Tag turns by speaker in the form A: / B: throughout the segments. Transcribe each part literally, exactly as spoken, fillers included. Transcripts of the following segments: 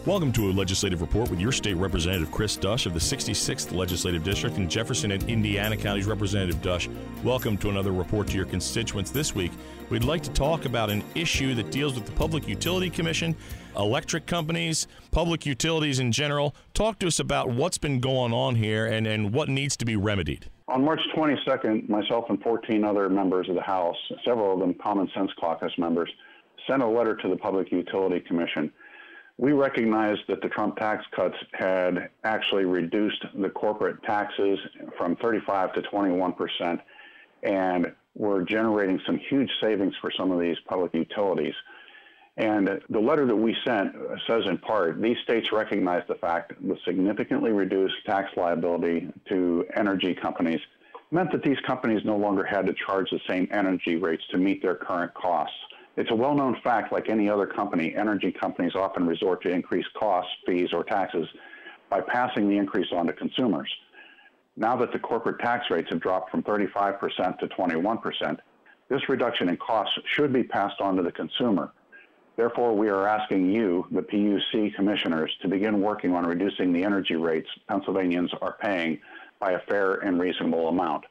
A: Welcome to a legislative report with your state representative, Chris Dush of the sixty-sixth Legislative District in Jefferson and Indiana Counties. Representative Dush, welcome to another report to your constituents. This week, we'd like to talk about an issue that deals with the Public Utility Commission, electric companies, public utilities in general. Talk to us about what's been going on here and, and what needs to be remedied.
B: On March twenty-second, myself and fourteen other members of the House, several of them Common Sense Caucus members, sent a letter to the Public Utility Commission. We recognized that the Trump tax cuts had actually reduced the corporate taxes from thirty-five to twenty-one percent and were generating some huge savings for some of these public utilities. And the letter that we sent says in part, these states recognize the fact that the significantly reduced tax liability to energy companies meant that these companies no longer had to charge the same energy rates to meet their current costs. It's a well-known fact, like any other company, energy companies often resort to increased costs, fees, or taxes by passing the increase on to consumers. Now that the corporate tax rates have dropped from thirty-five percent to twenty-one percent, this reduction in costs should be passed on to the consumer. Therefore, we are asking you, the P U C commissioners, to begin working on reducing the energy rates Pennsylvanians are paying by a fair and reasonable amount.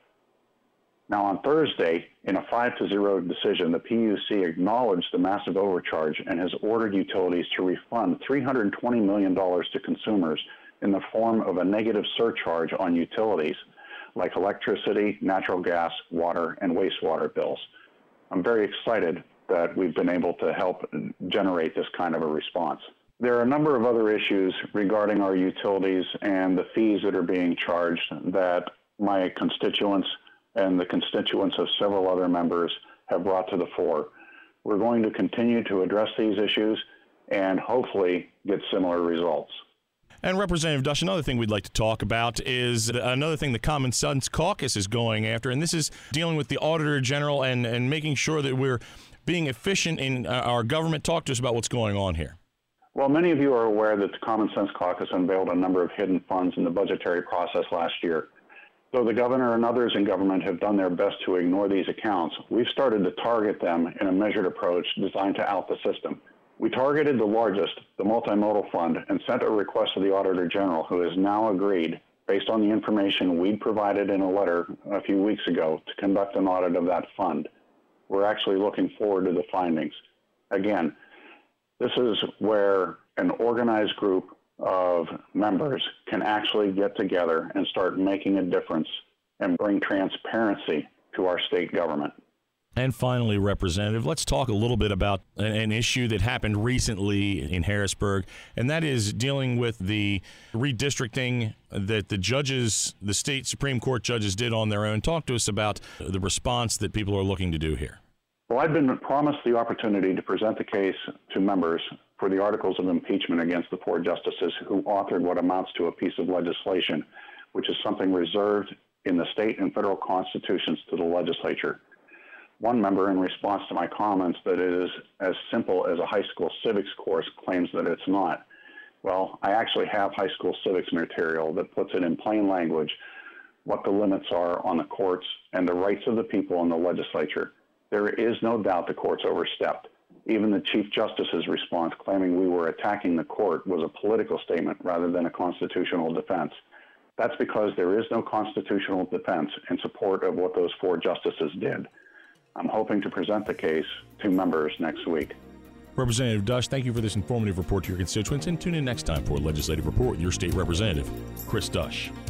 B: Now, on Thursday, in a five to zero decision, the P U C acknowledged the massive overcharge and has ordered utilities to refund three hundred twenty million dollars to consumers in the form of a negative surcharge on utilities like electricity, natural gas, water, and wastewater bills. I'm very excited that we've been able to help generate this kind of a response. There are a number of other issues regarding our utilities and the fees that are being charged that my constituents and the constituents of several other members have brought to the fore. We're going to continue to address these issues and hopefully get similar results.
A: And Representative Dush, another thing we'd like to talk about is another thing the Common Sense Caucus is going after, and this is dealing with the Auditor General and, and making sure that we're being efficient in our government. Talk to us about what's going on here.
B: Well, many of you are aware that the Common Sense Caucus unveiled a number of hidden funds in the budgetary process last year. Though the governor and others in government have done their best to ignore these accounts, we've started to target them in a measured approach designed to out the system. We targeted the largest, the Multimodal Fund, and sent a request to the Auditor General, who has now agreed, based on the information we'd provided in a letter a few weeks ago, to conduct an audit of that fund. We're actually looking forward to the findings. Again, this is where an organized group of members can actually get together and start making a difference and bring transparency to our state government.
A: And finally, Representative, let's talk a little bit about an issue that happened recently in Harrisburg, and that is dealing with the redistricting that the judges, the state Supreme Court judges did on their own. Talk to us about the response that people are looking to do here.
B: Well, I've been promised the opportunity to present the case to members for the articles of impeachment against the four justices who authored what amounts to a piece of legislation, which is something reserved in the state and federal constitutions to the legislature. One member, in response to my comments that it is as simple as a high school civics course, claims that it's not. Well, I actually have high school civics material that puts it in plain language what the limits are on the courts and the rights of the people in the legislature. There is no doubt the courts overstepped. Even the Chief Justice's response claiming we were attacking the court was a political statement rather than a constitutional defense. That's because there is no constitutional defense in support of what those four justices did. I'm hoping to present the case to members next week.
A: Representative Dush, thank you for this informative report to your constituents, and tune in next time for a legislative report with your state representative, Chris Dush.